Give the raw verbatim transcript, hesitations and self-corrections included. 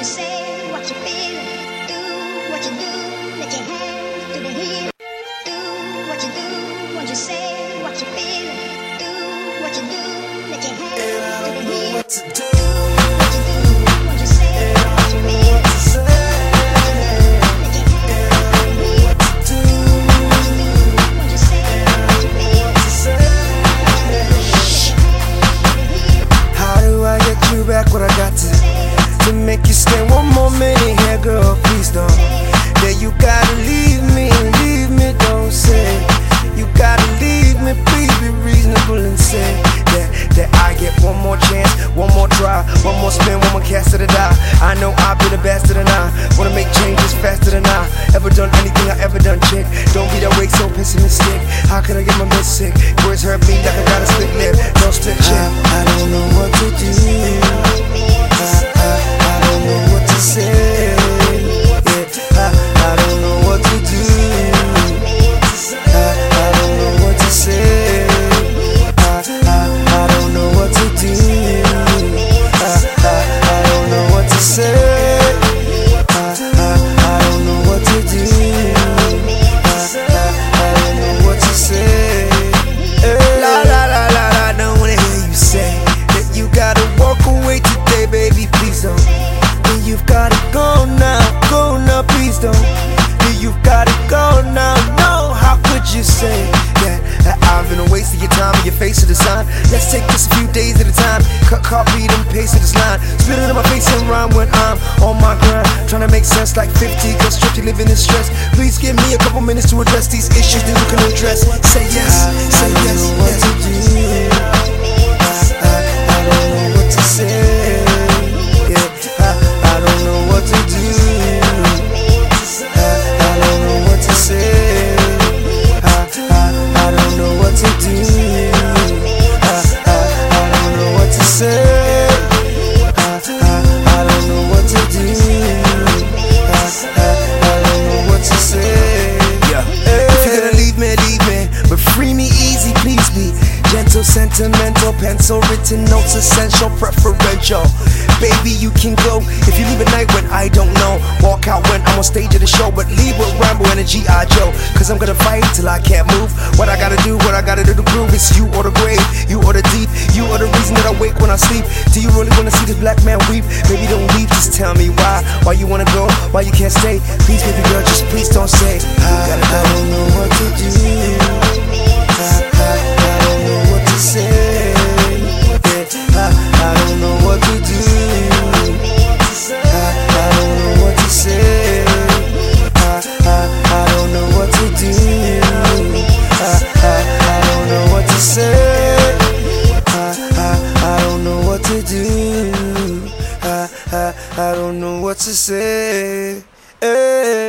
you say, what you feel, do what you do, let your hands do the healing. Do what you do, what you say, what you feel, do what you do, let your hands do the healing. What to do? What you do, what you say, what you feel, let your hands do the healing. What you do, what you say, what you feel, how do I get you back what I got to To make you stay one more minute here, girl, please don't. Yeah, you gotta leave me, leave me, don't say. You gotta leave me, please be reasonable and say That, that I get one more chance, one more try, one more spin, one more cast to the die. I know I've been the best of the nine. Wanna make changes faster than I ever done anything I ever done, chick. Don't be that way so pessimistic. How could I get my bitch sick? Words hurt me like I got a split lip. Don't split chick. I, I don't know what to do. I, I, I don't know what to say. Yeah, I, I don't know what to do. I, I don't know what to say. I, I, I don't know what to do. I, I, I don't know what to say. I, I, I don't know what to do. I, I, I don't know what to say. La la la la la, I don't wanna hear you say that you gotta walk away today, baby, please don't. Then you've gotta go now, go now, please don't. Then you've gotta go now, no, how could you say that, that I've been a waste of your time and your face to the sign? Let's take this a few days at a time. Cut, copy, and paste this line. Spit it in my face and rhyme when I'm on my grind. Trying to make sense like fifty, cause strict, you living in stress. Please give me a couple minutes to address these issues that you can address. Say yes, say yes, yes. I, I, I don't know what to say. Yeah, I, I don't know what to do. I, I don't know what to say. I, I, I don't know what to do. I, I, I don't know what to say. I, I, I don't know what to do. I, I, I don't know what to say. Yeah. If you're gonna leave me, leave me, but free me easy, please be gentle, sentimental, pencil written notes, essential, preferential. Baby, you can go if you leave at night when I don't know. Walk out when I'm on stage of the show, but leave with Rambo and a G I Joe. Cause I'm gonna fight till I can't move. What I gotta do, what I gotta do to prove it's you or the grave, you or the deep, you or the reason that I wake when I sleep. Do you really wanna see this black man weep? Baby, don't leave, just tell me why. Why you wanna go, why you can't stay? Please, baby girl, just please don't say I, I don't know what to do. I, I, I don't know what to say. Yeah, I, I don't know what to do. I, I don't know what to say. I, I, I don't know what to do. I, I, I don't know what to say. I, I, I don't know what to do. I, I, I don't know what to say. Hey.